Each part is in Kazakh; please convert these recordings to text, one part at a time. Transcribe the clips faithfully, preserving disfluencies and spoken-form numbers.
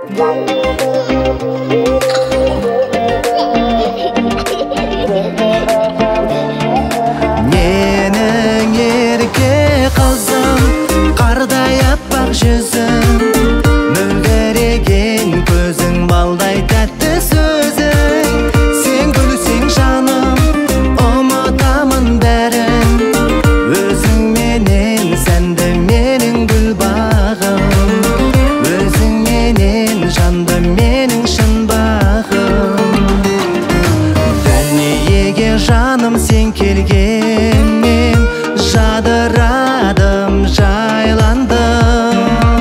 Менің ерке қызым, қардай аппақ жүзің, мөлдіреген көзің, балдай тәтті сөзің. Сен күлсең жаным, ұмытамын бәрін, өзіңменен сәнді менің гүл бағым, өзіңменен жанды менің шын бағым. Дүниеге жаным сен келгенмен жадырадым, жайландым.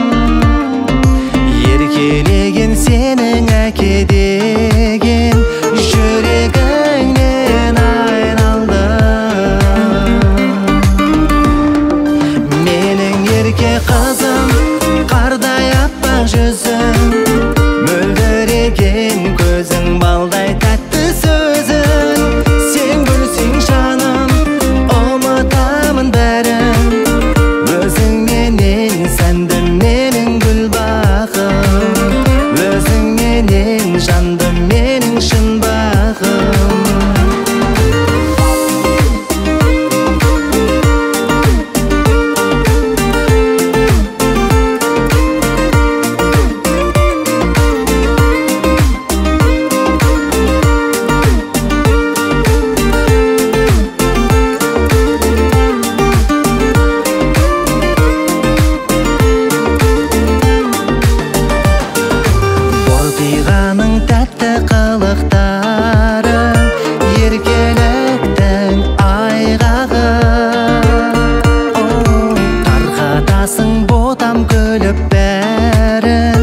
Еркелеген сенің әке деген жүрегіңнен айналдым. Менің ерке қызым, қардай аппақ жүзің, мөлдіреген көзің, балдай тәтті сөзің. Сен күлсең жаным, ұмытамын бәрін, өзіңменен сәнді менің гүл бағым, өзіңменен жанды менің шын бағым. Бортиғаның тәтті қылықтары, еркеліктің айғағы. Тарқатасың ботам күліп бәрін,